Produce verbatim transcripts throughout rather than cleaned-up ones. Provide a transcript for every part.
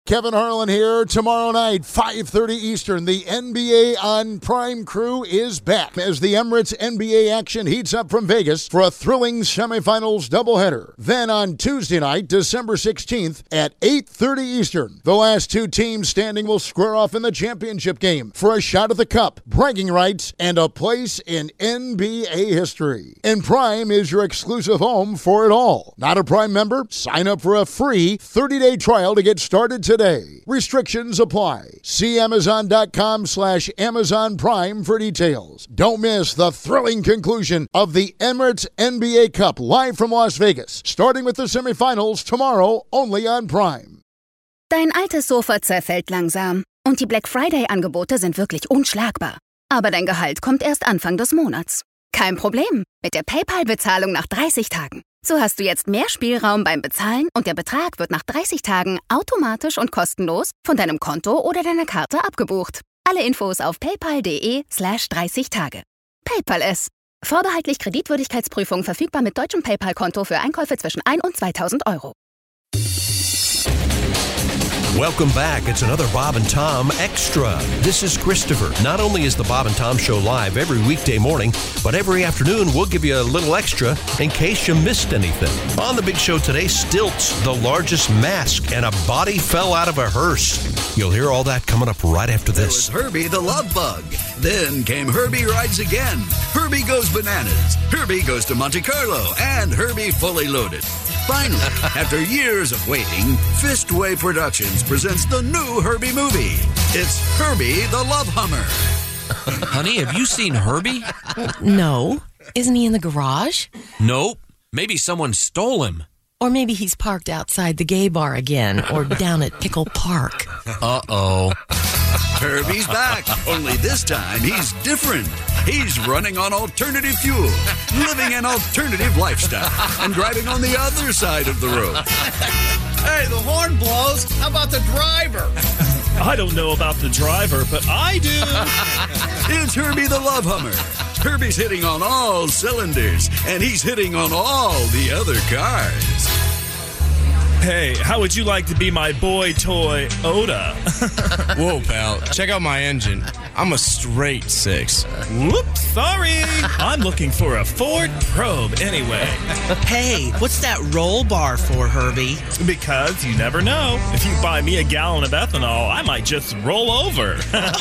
Kevin Harlan here. Tomorrow night, five thirty Eastern, the N B A on Prime crew is back as the Emirates N B A action heats up from Vegas for a thrilling semifinals doubleheader. Then on Tuesday night, December sixteenth at eight thirty Eastern, the last two teams standing will square off in the championship game for a shot at the cup, bragging rights, and a place in N B A history. And Prime is your exclusive home for it all. Not a Prime member? Sign up for a free thirty-day trial to get started today. Restrictions apply. See Amazon.com slash Amazon Prime for details. Don't miss the thrilling conclusion of the Emirates N B A Cup live from Las Vegas, starting with the semifinals tomorrow only on Prime. Dein altes Sofa zerfällt langsam und die Black Friday-Angebote sind wirklich unschlagbar. Aber dein Gehalt kommt erst Anfang des Monats. Kein Problem mit der PayPal-Bezahlung nach dreißig Tagen. So hast du jetzt mehr Spielraum beim Bezahlen und der Betrag wird nach dreißig Tagen automatisch und kostenlos von deinem Konto oder deiner Karte abgebucht. Alle Infos auf paypal.de slash 30 Tage. PayPal es. Vorbehaltlich Kreditwürdigkeitsprüfung verfügbar mit deutschem PayPal-Konto für Einkäufe zwischen ein und zweitausend Euro. Welcome back. It's another Bob and Tom Extra. This is Christopher. Not only is the Bob and Tom Show live every weekday morning, but every afternoon we'll give you a little extra in case you missed anything. On the big show today, stilts, the largest mask, and a body fell out of a hearse. You'll hear all that coming up right after this. There was Herbie the Love Bug. Then came Herbie Rides Again. Herbie Goes Bananas. Herbie Goes to Monte Carlo. And Herbie Fully Loaded. Finally, after years of waiting, Fistway Productions presents the new Herbie movie. It's Herbie the Love Hummer. Honey, have you seen Herbie? No. Isn't he in the garage? Nope. Maybe someone stole him. Or maybe he's parked outside the gay bar again, or down at Pickle Park. Uh-oh. Herbie's back, only this time he's different. He's running on alternative fuel, living an alternative lifestyle, and driving on the other side of the road. Hey, the horn blows. How about the driver? I don't know about the driver, but I do. It's Herbie the Love Hummer. Herbie's hitting on all cylinders, and he's hitting on all the other cars. Hey, how would you like to be my boy toy, Oda? Whoa, pal. Check out my engine. I'm a straight six. Whoops, sorry. I'm looking for a Ford Probe anyway. Hey, what's that roll bar for, Herbie? Because you never know. If you buy me a gallon of ethanol, I might just roll over.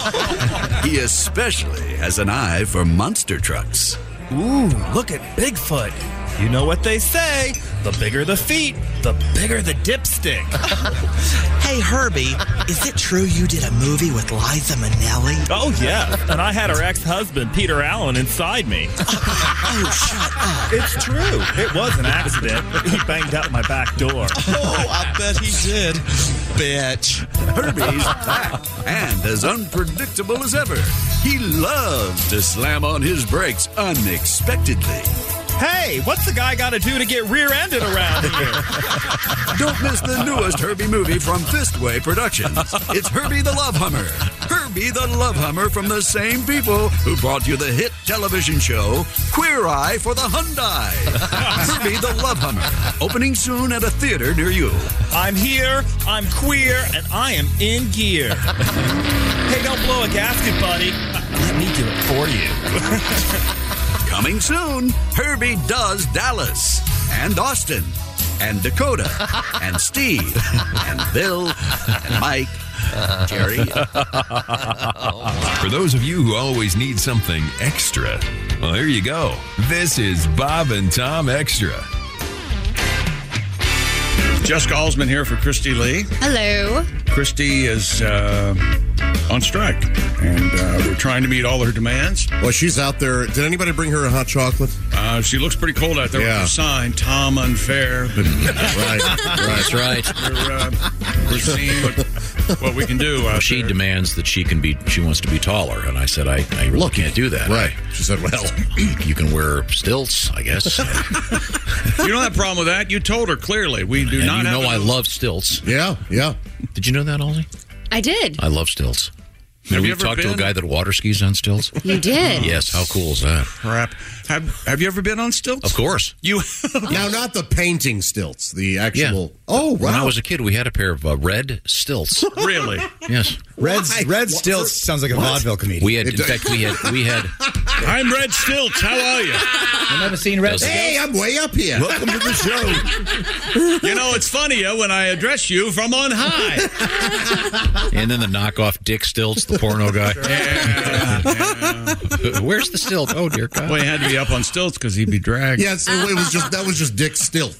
He especially has an eye for monster trucks. Ooh, look at Bigfoot. You know what they say, the bigger the feet, the bigger the dipstick. Hey, Herbie, is it true you did a movie with Liza Minnelli? Oh, yeah, and I had her ex-husband, Peter Allen, inside me. Oh, shut up. It's true. It was an accident. He banged out my back door. Oh, I bet he did. Bitch. Herbie's back and as unpredictable as ever. He loves to slam on his brakes unexpectedly. Hey, what's the guy got to do to get rear-ended around here? Don't miss the newest Herbie movie from Fistway Productions. It's Herbie the Love Hummer. Herbie the Love Hummer from the same people who brought you the hit television show Queer Eye for the Hyundai. Herbie the Love Hummer, opening soon at a theater near you. I'm here, I'm queer, and I am in gear. Hey, don't blow a gasket, buddy. Let me do it for you. Coming soon, Herbie Does Dallas, and Austin, and Dakota, and Steve, and Bill, and Mike, and Jerry. For those of you who always need something extra, well, here you go. This is Bob and Tom Extra. Jessica Alsman here for Christy Lee. Hello. Christy is uh, on strike, and uh, we're trying to meet all her demands. Well, she's out there. Did anybody bring her a hot chocolate? Uh, she looks pretty cold out there Yeah. with a sign, Tom Unfair. Right, That's right. We're, uh, we're seeing what, what we can do out She there. demands that she can be. She wants to be taller, and I said, I, I really can't do that. Right. She said, well. You can wear stilts, I guess. You don't have a problem with that. You told her clearly. We do And not you have know a- I love stilts. Yeah, yeah. Did you know that, Ollie? I did. I love stilts. Did we you ever talk to a been- guy that water skis on stilts? You did? Yes. How cool is that? Crap. Have Have you ever been on stilts? Of course. You Now, not the painting stilts, the actual. Yeah. Oh, wow. When I was a kid, we had a pair of uh, red stilts. Really? Yes. Red Why? Red What? Stilts sounds like a What? vaudeville comedian. We had, in fact, we had, we had. I'm Red Stilts. How are you? I've never seen Red Stilts. Hey, I'm way up here. Welcome to the show. You know, it's funnier when I address you from on high. And then the knockoff Dick Stilts, the porno guy. Yeah, yeah. Where's the stilt? Oh, dear God. Well, he had to be up on stilts because he'd be dragged. Yes, it, it was just that was just Dick Stilt.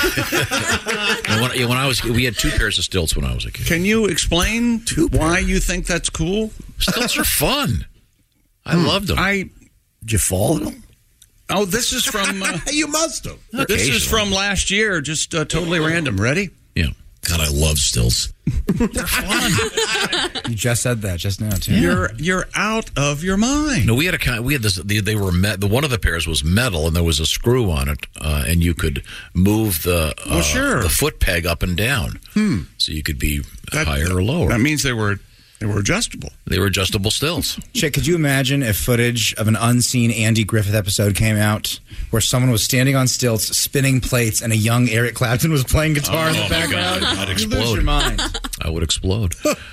And when, yeah, when I was, we had two pairs of stilts when I was a kid. Can you explain why you think that's cool? Stilts are fun. I loved them. I Did you fall in them? Oh, this is from. Uh, You must have. this is from last year, just uh, totally random. Ready? Yeah. God, I love stilts. They're fun. You just said that just now, too. You're you're out of your mind. No, we had a kind. We had this. They, they were met. The one of the pairs was metal, and there was a screw on it, uh, and you could move the uh, Well, sure. the foot peg up and down, Hmm. so you could be That- higher or lower. That means they were they were adjustable. They were adjustable stilts. Chick, could you imagine if footage of an unseen Andy Griffith episode came out where someone was standing on stilts, spinning plates, and a young Eric Clapton was playing guitar in Oh, the my background? God. I'd You explode. lose your mind. I would explode.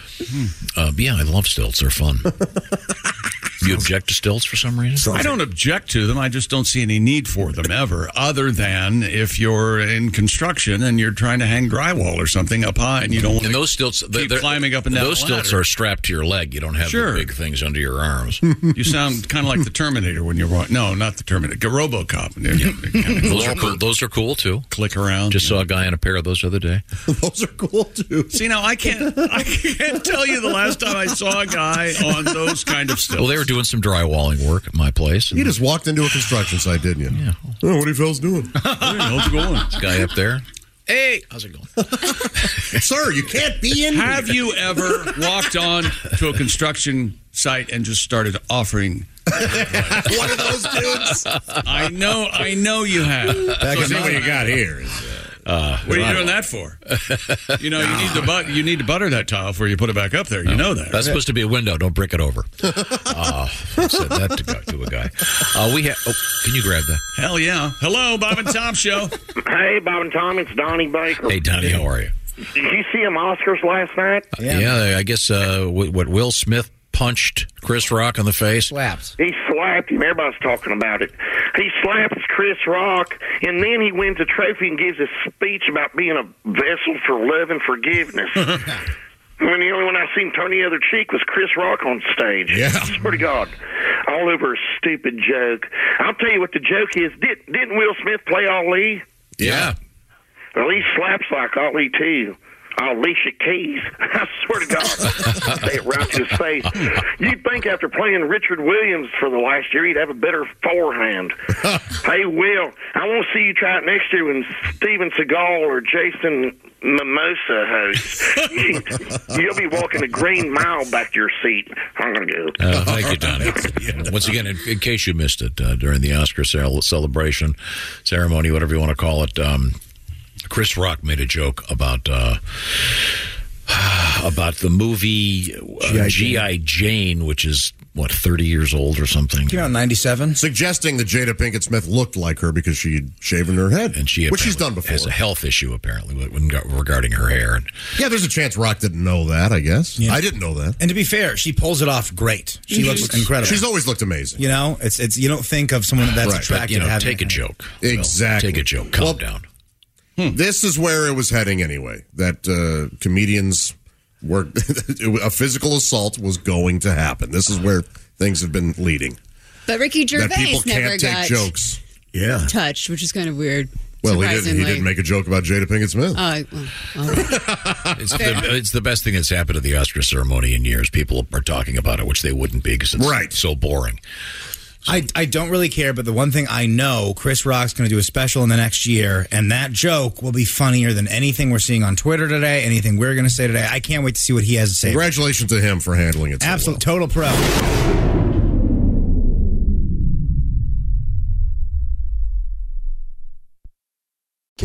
uh, yeah, I love stilts. They're fun. You object to stilts for some reason? I don't object to them. I just don't see any need for them ever, other than if you're in construction and you're trying to hang drywall or something up high and you don't want And to those stilts, keep they're- climbing up and down Those the stilts ladder. are strapped to your leg. You don't have Sure. the big things under your arms. You sound kind of like the Terminator when you're walking. No, not the Terminator. RoboCop. Those are cool. Those are cool too. Click around. Just saw a guy in a pair of those the other day. Those are cool too. See, now I can't. I can't tell you the last time I saw a guy on those kind of stilts. Well, they were doing some drywalling work at my place. You just walked into a construction site, didn't you? Yeah. Oh, what are you fellas doing? Hey, how's it going? This guy up there. Hey, how's it going? Sir, you can't be in here. Have you ever walked on to a construction site and just started offering? One of those dudes. I know, I know you have. Back so see what you got here. Is, Uh, what are you doing that for? You know, you need to but you need to butter that tile before you put it back up there. You know that. That's supposed to be a window. Don't brick it over. Uh, said that to, go, to a guy. Uh, we have. Oh, can you grab that? Hell yeah! Hello, Bob and Tom Show. Hey, Bob and Tom, it's Donnie Baker. Hey, Donnie, how are you? Did you see them Oscars last night? Yeah, yeah I guess uh, what, what Will Smith punched Chris Rock on the face. Slapped. He slapped him. Everybody's talking about it. He slaps Chris Rock, and then he wins a trophy and gives a speech about being a vessel for love and forgiveness. When the only one I seen turn the other cheek was Chris Rock on stage. Yeah. I swear to God. All over a stupid joke. I'll tell you what the joke is. Did, didn't Will Smith play Ali? Yeah. Well, he slaps like Ali, too. Alicia Keys. I swear to God. Say it right to his face. You'd think after playing Richard Williams for the last year, he'd have a better forehand. Hey, Will, I want to see you try it next year when Steven Seagal or Jason Mimosa hosts. You'll be walking a green mile back to your seat. I'm going to go. Uh, thank you, Donnie. Once again, in, in case you missed it, uh, during the Oscar cel- celebration, ceremony, whatever you want to call it, um, Chris Rock made a joke about uh, about the movie uh, G I. Jane, which is, what, thirty years old or something? Came out in ninety-seven. Suggesting that Jada Pinkett Smith looked like her because she'd shaven her head. And she which she's done before. has a health issue, apparently, when, regarding her hair. Yeah, there's a chance Rock didn't know that, I guess. Yeah. I didn't know that. And to be fair, she pulls it off great. She She's- looks incredible. She's always looked amazing. You know, it's it's you don't think of someone that's Right. attractive. But, you know, having take a joke. Exactly. Take a joke. Calm Well, down. This is where it was heading anyway. That uh, comedians were a physical assault was going to happen. This is where things have been leading. But Ricky Gervais that people never can't take got jokes. Yeah. touched, which is kind of weird. Well, he didn't. He surprisingly. didn't make a joke about Jada Pinkett Smith. Oh, well, well. It's the, it's the best thing that's happened at the Oscar ceremony in years. People are talking about it, which they wouldn't be because it's Right. so boring. I, I don't really care, but the one thing I know, Chris Rock's going to do a special in the next year, and that joke will be funnier than anything we're seeing on Twitter today, anything we're going to say today. I can't wait to see what he has to say. Congratulations to him for handling it so Absolute total pro.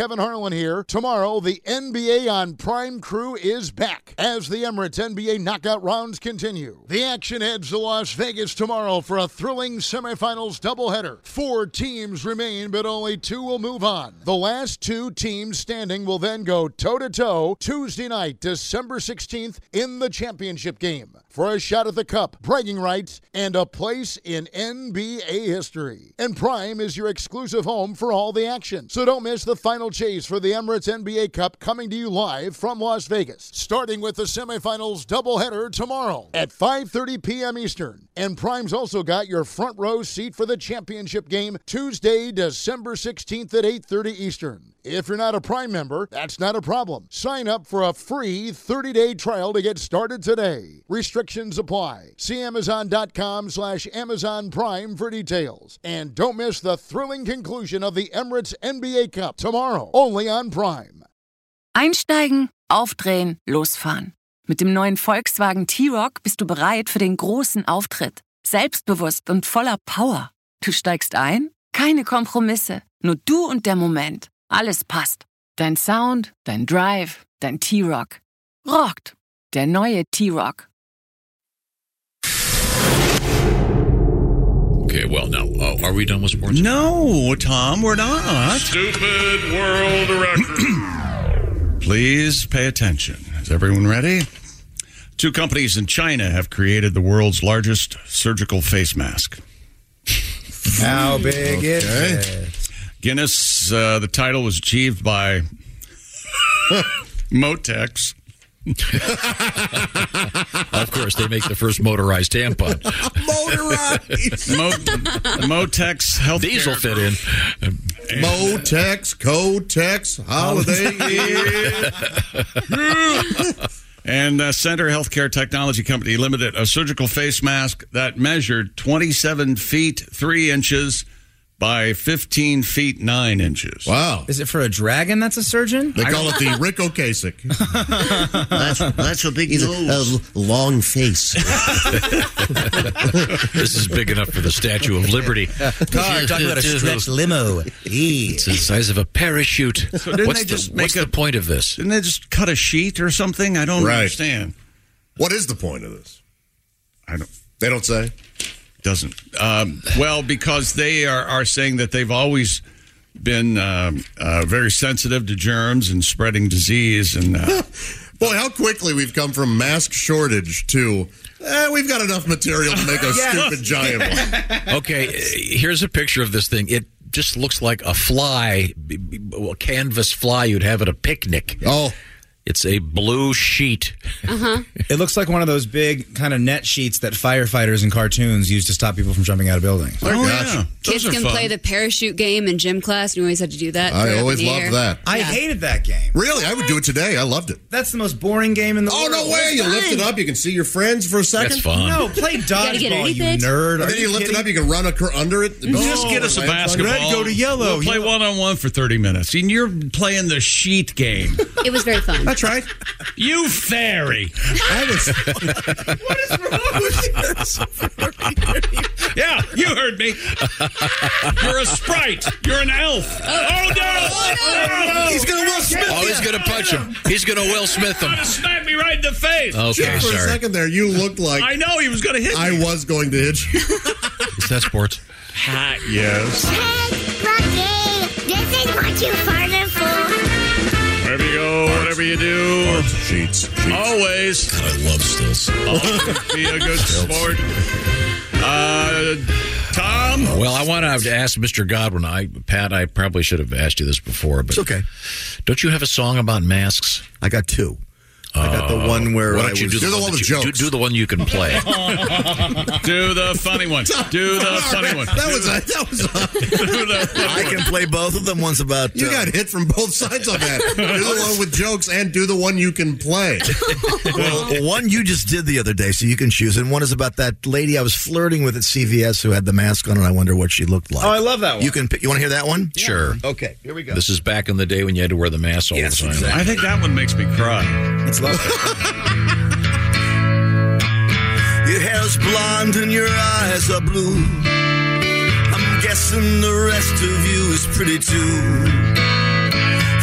Kevin Harlan here. Tomorrow, the N B A on Prime Crew is back as the Emirates N B A knockout rounds continue. The action heads to Las Vegas tomorrow for a thrilling semifinals doubleheader. Four teams remain, but only two will move on. The last two teams standing will then go toe-to-toe Tuesday night, December sixteenth, in the championship game for a shot at the cup, bragging rights, and a place in N B A history. And Prime is your exclusive home for all the action. So don't miss the final chase for the Emirates N B A Cup, coming to you live from Las Vegas, starting with the semifinals doubleheader tomorrow at five thirty p.m. Eastern. And Prime's also got your front row seat for the championship game Tuesday, December sixteenth at eight thirty Eastern. If you're not a Prime member, that's not a problem. Sign up for a free thirty-day trial to get started today. Restrictions apply. See Amazon.com slash Amazon Prime for details. And don't miss the thrilling conclusion of the Emirates N B A Cup tomorrow, only on Prime. Einsteigen, aufdrehen, losfahren. Mit dem neuen Volkswagen T-Roc bist du bereit für den großen Auftritt. Selbstbewusst und voller Power. Du steigst ein? Keine Kompromisse. Nur du und der Moment. Alles passt. Dein Sound, dein Drive, dein T-Roc. Rockt. Der neue T-Roc. Okay, well, now, uh, are we done with sports? No, Tom, we're not. Stupid world record. Please pay attention. Is everyone ready? Two companies in China have created the world's largest surgical face mask. How big okay. is it? Guinness, uh, the title was achieved by Motex. Of course, they make the first motorized tampon. Motorized. Mo- Motex Healthcare. These will fit in. Motex, Cotex, Holiday Inn. And uh, Center Healthcare Technology Company Limited, a surgical face mask that measured twenty-seven feet three inches by fifteen feet nine inches. Wow. Is it for a dragon that's a surgeon? They call it the Rick Ocasek. that's, that's a big nose. A long face. This is big enough for the Statue of Liberty. Car, talking about a stretched limo. It's the size of a parachute. So didn't what's they the, just what's make the point of this? Didn't they just cut a sheet or something? I don't right. understand. What is the point of this? I don't. They don't say? Doesn't. Um, well, because they are, are saying that they've always been um, uh, very sensitive to germs and spreading disease. And uh, boy, how quickly we've come from mask shortage to eh, we've got enough material to make a yeah. stupid giant one. Okay, here's a picture of this thing. It just looks like a fly, a canvas fly you'd have at a picnic. Oh. It's a blue sheet. Uh-huh. It looks like one of those big kind of net sheets that firefighters in cartoons use to stop people from jumping out of buildings. Oh, oh yeah. Kids can fun. play the parachute game in gym class. You always had to do that. I always loved air. that. I yeah. hated that game. Really? I would do it today. I loved it. That's the most boring game in the oh, world. Oh, no way. You lift it up. You can see your friends for a second. That's fun. No, play dodgeball, you, you nerd. And then you, you lift kidding? it up. You can run a, under it. Oh, just get us a basketball. Red, go to yellow. We'll play yellow. one-on-one for thirty minutes. And you're playing the sheet game. It was very fun. That's right. You fairy. I was. What is wrong with you? Yeah, you heard me. You're a sprite. You're an elf. Oh, oh no. Oh, no. He's going to Will Smith. Oh, he's going to punch him. He's going to Will Smith him. He's going to smack me right in the face. Okay, for sorry. a second there, you looked like. I know he was going to hit me. I was going to hit you. Is that sports? Ha, yes. Hey, Lucky. This is what you farted for. Wherever you go, whatever you do, sheets, sheets. always. I love stills. Always be a good sport. Uh, Tom? Well, I want to ask Mister Godwin. I, Pat, I probably should have asked you this before, but it's okay. Don't you have a song about masks? I got two. I got the one where Why don't I you was... do the, do the one, one with you, jokes. Do, do the one you can play. Do the funny one. Do the funny one. That was a, that was a, I can play both of them. One's about... You uh, got hit from both sides on that. Do the one with jokes and do the one you can play. Well, one you just did the other day, so you can choose. And one is about that lady I was flirting with at C V S who had the mask on, and I wonder what she looked like. Oh, I love that one. You can. You want to hear that one? Yeah. Sure. Okay, here we go. This is back in the day when you had to wear the mask all yes, the time. Exactly. I think that one makes me cry. It's lovely. Your hair's blonde and your eyes are blue. I'm guessing the rest of you is pretty too.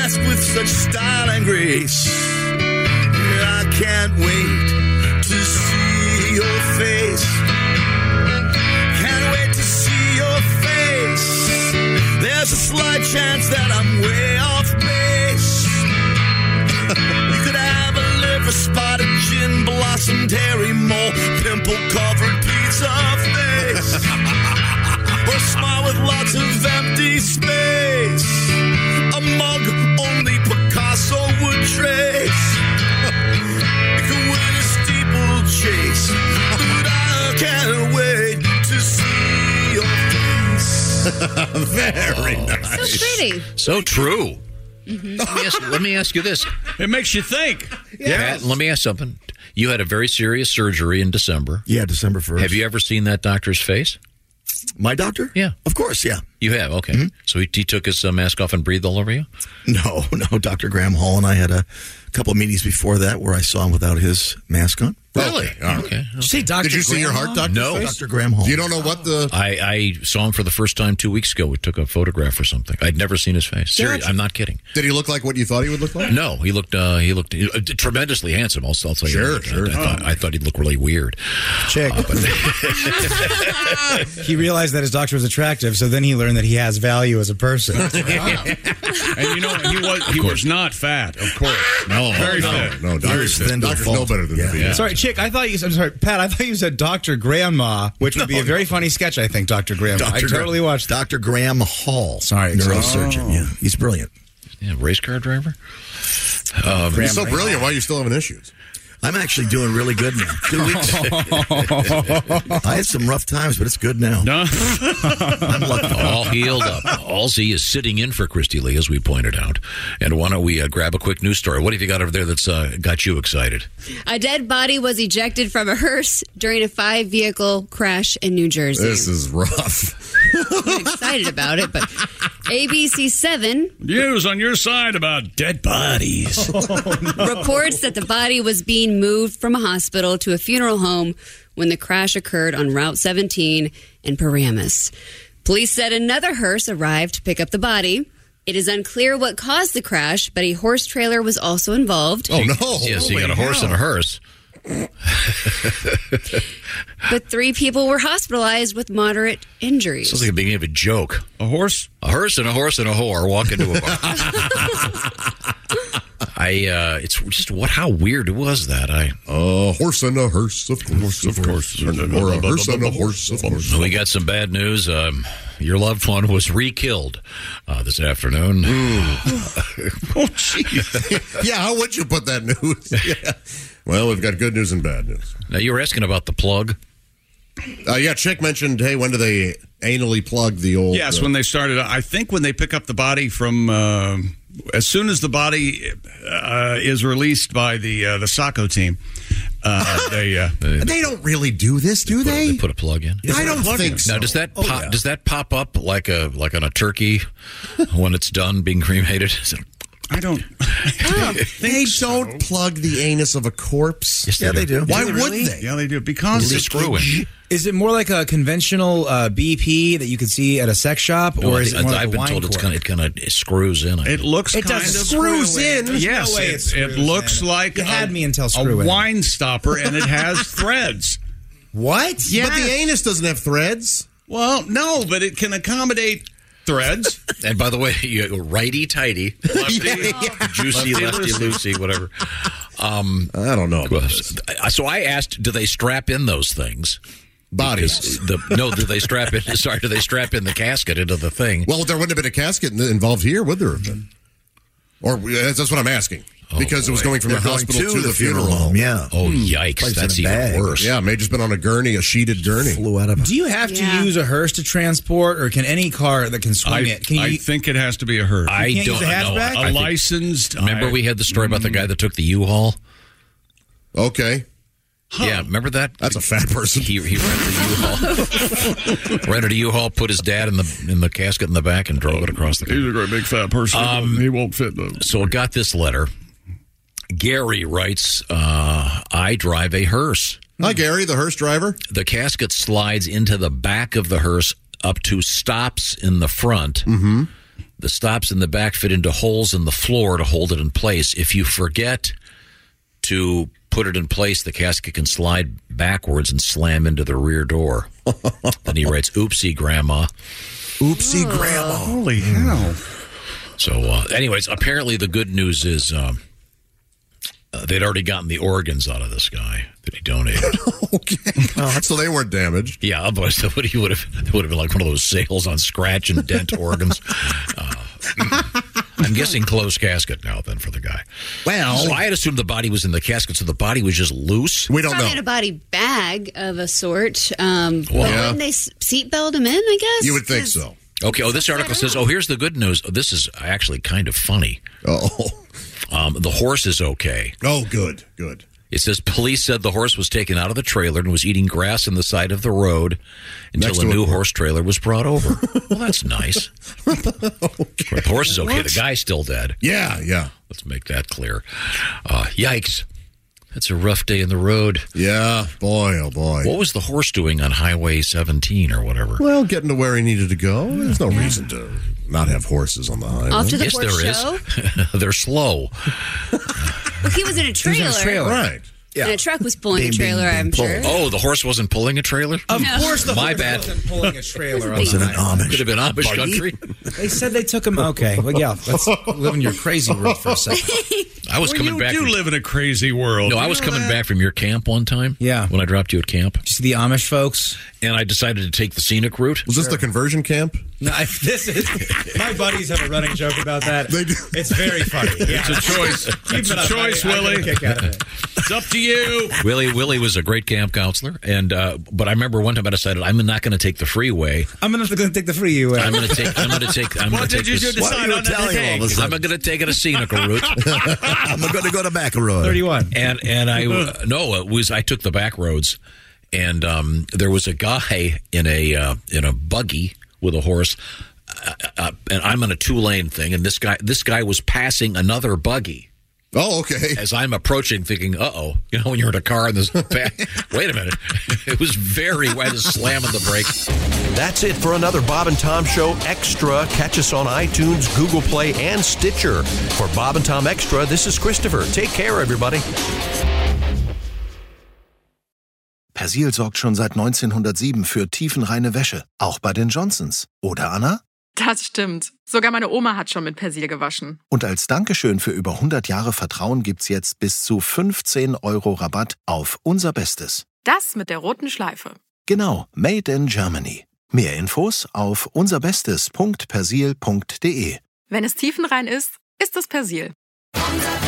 dressed with such style and grace. I can't wait to see your face. Can't wait to see your face. There's a slight chance that I'm way off base. You could have a liver spot, a gin blossom, dairy mole, pimple covered pizza face, or a smile with lots of empty space. A mug only Picasso would trace. You could win a steeplechase, but I can't wait to see your face. Very Oh, nice. So pretty. So true. Mm-hmm. Let me ask, let me ask you this. It makes you think. Pat, let me ask something. You had a very serious surgery in December. Yeah, December first. Have you ever seen that doctor's face? My doctor? Yeah. Of course, yeah. You have? Okay. Mm-hmm. So he, he took his uh, mask off and breathed all over you? No, no. Doctor Graham Hall and I had a couple of meetings before that where I saw him without his mask on. Really? All right. Okay. Did you say Doctor Did you see your heart doctor? No. Doctor Graham Hall. You don't know what the... I, I saw him for the first time two weeks ago. We took a photograph or something. I'd never seen his face. Seriously, I'm not kidding. Did he look like what you thought he would look like? No, he looked uh, he looked uh, tremendously handsome. I'll, I'll tell you. Sure, that. sure. I, I, thought, I thought he'd look really weird. Chick. Uh, but He realized that his doctor was attractive, so then he learned that he has value as a person. And you know, he was he was not fat, of course. No, Very no, fit. no, doctors, thin to doctors a know fault. better than Yeah. to be. Yeah. Sorry, Chick, I thought you I'm sorry, Pat, I thought you said Doctor Grandma, which would be a very funny sketch, I think, Doctor Grandma. I totally watched that. Doctor Graham Hall. Sorry, neurosurgeon. oh. Yeah, he's brilliant. yeah, race car driver. Um, He's so brilliant. Why are you still having issues? I'm actually doing really good now. Two weeks. I had some rough times, but it's good now. No. I'm lucky. all healed up. Halsey is sitting in for Christy Lee, as we pointed out. And why don't we uh, grab a quick news story? What have you got over there that's uh, got you excited? A dead body was ejected from a hearse during a five-vehicle crash in New Jersey. This is rough. I'm excited about it, but A B C seven News on your side about dead bodies. reports that the body was being moved from a hospital to a funeral home when the crash occurred on Route seventeen in Paramus. Police said another hearse arrived to pick up the body. It is unclear what caused the crash, but a horse trailer was also involved. Oh, no. Yes, you got a horse and a hearse. But three people were hospitalized with moderate injuries. Sounds like the beginning of a joke. A horse? A hearse and a horse and a whore walk into a bar. I, uh, it's just, what, how weird was that? I, A horse and a hearse, of course, of course. Or a hearse and a horse, of course. we got some bad news. Um, your loved one was re-killed uh, this afternoon. Oh, jeez. Yeah, how would you put that news? Yeah. Well, we've got good news and bad news. Now, you were asking about the plug. Uh, yeah, Chick mentioned, hey, when do they anally plug the old... Yes, uh, when they started. I think when they pick up the body from, uh, as soon as the body uh, is released by the uh, the Sacco team, uh, they uh, They don't really do this, do they? They put a plug in. I don't think so. Now, does that Oh, pop, yeah. does that pop up like a like on a turkey when it's done being cremated? Is it- I don't. They don't plug the anus of a corpse. Yes, Yeah, they do. Why Do would really? they? Yeah, they do because It's a it's screw in. Is it more like a conventional uh, B P that you could see at a sex shop, or No, is I, it more like I've a been wine told it's cork? kind of it kind of it screws in. I It think. looks It kind does of screws in. There's Yes, no way it, it it screws looks in. like You had a, me until screw a in. wine stopper, and it has threads. What? Yeah. But the anus doesn't have threads. Well, no, but it can accommodate threads. And by the way, you righty tighty, lefty, juicy, lefty loosey, whatever. Um, I don't know. About this. so I asked, do they strap in those things? Bodies. Because The, no, do they strap in? Sorry, do they strap in the casket into the thing? Well, there wouldn't have been a casket involved here, would there have been? Or that's that's what I'm asking. Because it was boy. going from They're the going hospital to to, the funeral home, yeah. Oh, yikes! Placed in That's a even bag. worse. Yeah, may have just been on a gurney, a sheeted gurney. Flew out of Do you have to Yeah. use a hearse to transport, or can any car that can swing I, it? Can you? I think it has to be a hearse. I can't don't use a know. hatchback? I a think- licensed. Remember, I- we had the story about the guy that took the U-Haul. Okay. Yeah, remember that? That's a fat person. He, he rented a U-Haul. rented a U-Haul, put his dad in the in the casket in the back, and drove it across the country. He's a great big fat person. Um, he won't fit though. So I got this letter. Gary writes, uh, I drive a hearse. Hi, Gary, the hearse driver. The casket slides into the back of the hearse up to stops in the front. Mm-hmm. The stops in the back fit into holes in the floor to hold it in place. If you forget to put it in place, the casket can slide backwards and slam into the rear door. Then he writes, oopsie, Grandma. Oopsie, oh. Grandma. Holy hell. So, uh, anyways, apparently the good news is um, uh, they'd already gotten the organs out of this guy that he donated. Okay. Uh, so they weren't damaged. Yeah, otherwise he would have it would have been like one of those sales on scratch and dent organs. Uh, I'm guessing closed casket now then for the guy. Well, so I had assumed the body was in the casket, so the body was just loose. We don't Probably know. in a body bag of a sort. Um, Well, but yeah. wouldn't they seatbelt him in, I guess? You would think so. Okay, oh, this article says, oh, here's the good news. Oh, this is actually kind of funny. Oh. Um, the horse is okay. Oh, good, good. It says police said the horse was taken out of the trailer and was eating grass on the side of the road until Next a to a new horse. horse trailer was brought over. Well, that's nice. Okay. The horse is okay. What? The guy's still dead. Yeah, yeah. Let's make that clear. Uh, yikes. That's a rough day in the road. Yeah, boy, oh boy. What was the horse doing on Highway seventeen or whatever? Well, getting to where he needed to go. There's no reason to not have horses on the highway. Off to the yes, horse there show? is. They're slow. Well, he was in a trailer. Right. Yeah. And a truck was pulling Bing, a trailer, bing, bing, I'm pull. sure. Oh, the horse wasn't pulling a trailer? Of No. course the My horse bad. wasn't pulling a trailer. Was it an Amish? Could have been Amish Buggy? country. They said they took him. Okay, well, yeah, let's live in your crazy world for a second. I was Well, coming you back. do from, live in a crazy world. no, I You was know coming that? back from your camp one time. Yeah. When I dropped you at camp. Did you see the Amish folks? And I decided to take the scenic route. Was this the conversion camp? No, I, this is my buddies have a running joke about that. They do. It's very funny. Yeah. It's a choice. Keep It's it a up. choice, I, I get a Willie. kick out of it. It's up to you. Willie Willie was a great camp counselor, and uh, but I remember one time I decided I'm not going to take the freeway. I'm going to take the freeway. I'm going to take. I'm going to take. I'm going What to take did you this. decide What are you on that telling day? all of a I'm sudden? going to take it a scenic route, I'm going to go to McElroy. thirty-one. and and I uh, no, it was I took the back roads, and um, there was a guy in a uh, in a buggy with a horse, uh, uh, and I'm on a two lane thing, and this guy this guy was passing another buggy. Oh, okay. As I'm approaching, thinking, uh oh, you know, when you're in a car and there's back, wait a minute. It was very, I was slamming the brake. That's it for another Bob and Tom Show Extra. Catch us on iTunes, Google Play, and Stitcher. For Bob and Tom Extra, this is Christopher. Take care, everybody. Persil sorgt schon seit neunzehnhundertsieben für tiefenreine Wäsche, auch bei den Johnsons. Oder, Anna? Das stimmt. Sogar meine Oma hat schon mit Persil gewaschen. Und als Dankeschön für über hundert Jahre Vertrauen gibt's jetzt bis zu fünfzehn Euro Rabatt auf unser Bestes. Das mit der roten Schleife. Genau, Made in Germany. Mehr Infos auf unserbestes punkt persil punkt de. Wenn es tiefenrein ist, ist es Persil. Unser